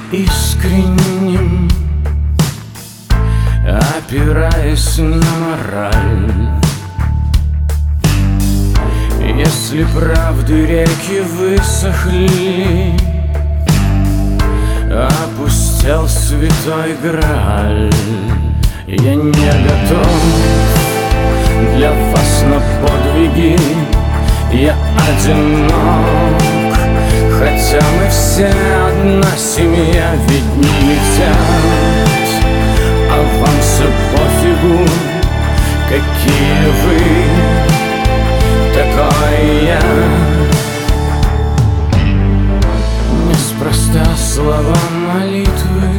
искренним, опираясь на мораль. Если правды реки высохли, опустел святой Грааль. Я не готов для вас на подвиги, я одинок, хотя мы все одна семья, ведь не летят, а вам все пофигу, какие вы, такой я. Неспроста слова молитвы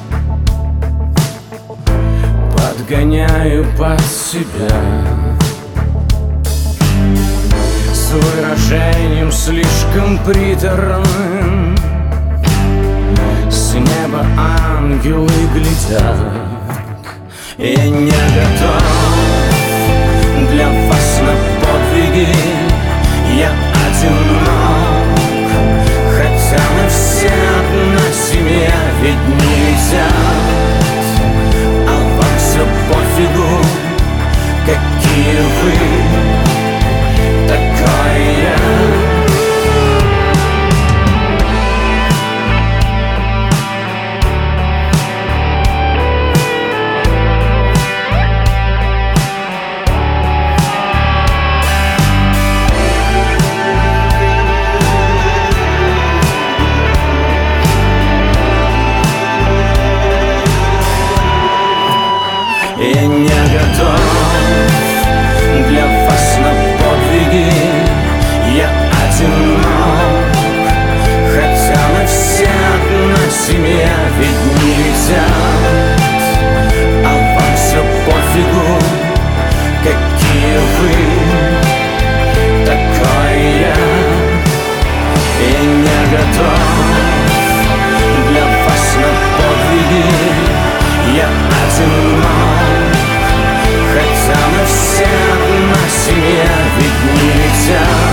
подгоняю под себя, с выражением слишком приторным. С неба ангелы глядят. Я не готов для вас на подвиги, я одинок, хотя мы все одна семья, ведь не летят, а вам все пофигу, какие вы, такой я. Я не готов для вас на подвиги, я одинок, хотя мы все одна семья, ведь не летят, а вам все пофигу, какие вы, такой я. Я не готов для вас на подвиги, я одинок, хотя мы все одна семья, ведь не летят.